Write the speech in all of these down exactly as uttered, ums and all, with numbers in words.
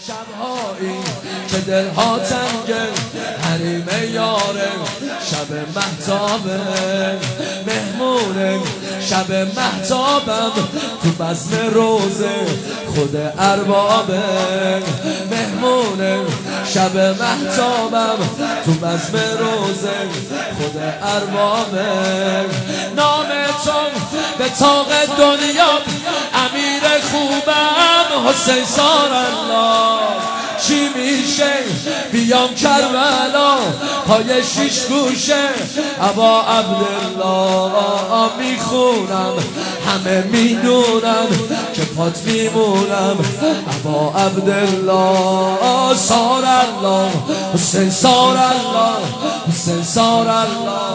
شبهایی که دلها تنگه حریم یاره، شب مهتابه مهمونه، شب مهتابم تو بزم روزه خود اربابه مهمونه، شب مهتابم تو بزم روزه خود اربابه. نام تو به طاق دنیا امیر خوبم حسین سار الله. چی میشه بیام کربلا پای شیش گوشه ابا عبدالله میخونم، همه میدونم که پات میمونم ابا عبدالله. سار الله حسین سار الله حسین سار الله.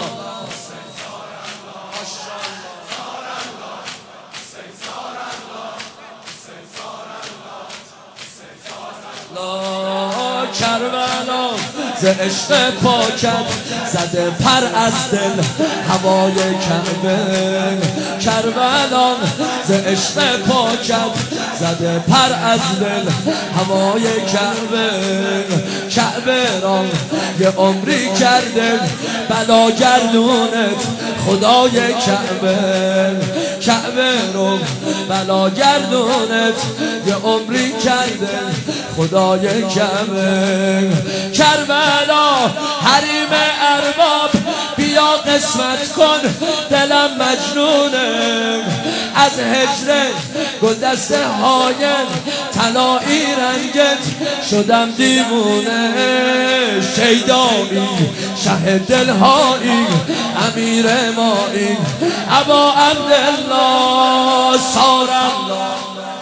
کربلا ز عشق پاکت زده پر از دل هوای کربلا. کربلا ز عشق پاکت زده پر از دل هوای کربلا. کعبه را یه عمری کرده بلا گردونت خدای کعبه. کعبه رو بلا گردونت یه عمری کرده خدای کعبه. کربلا حریم ارباب بیا قسمت کن دلم مجنونه، از هجر گلدسته های طلایی رنگت شدم دیوونه. شیدایی شه دلهایی امیر مایی ابا عبدالله. سار الله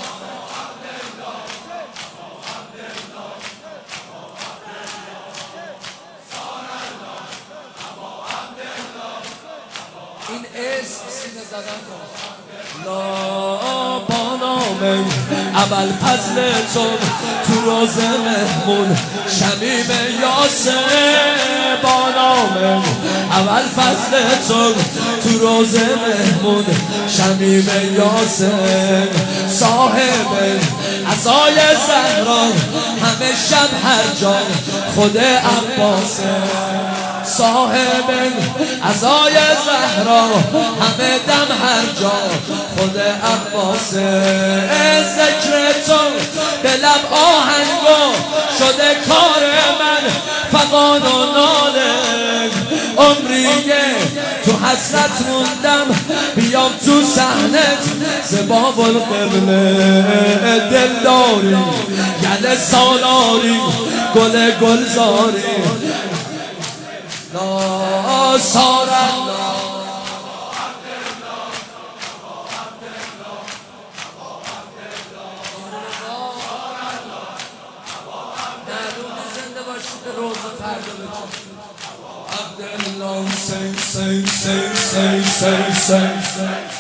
این اسم سینه زدن کن. لا با نام اول فضل تو تو روز مهمون شمیم یاسر. با نام اول فضل تو تو روز مهمون شمیم یاسر. صاحب عصای زهرا همه شب هر جا خود عباسه. صاحب عصای زهرا همه دم هر جا خود عباسه. ذکر تو به لب آهنگو شده کار من فغان و ناله. عمریه تو حسرت موندم بیام تو صحنت ز باب القبله. دلداری گل سالاری گل گلزاری لا سار الله. زنده باشید به روز فردا بچه عبدالله. سی سی سی سی سی سی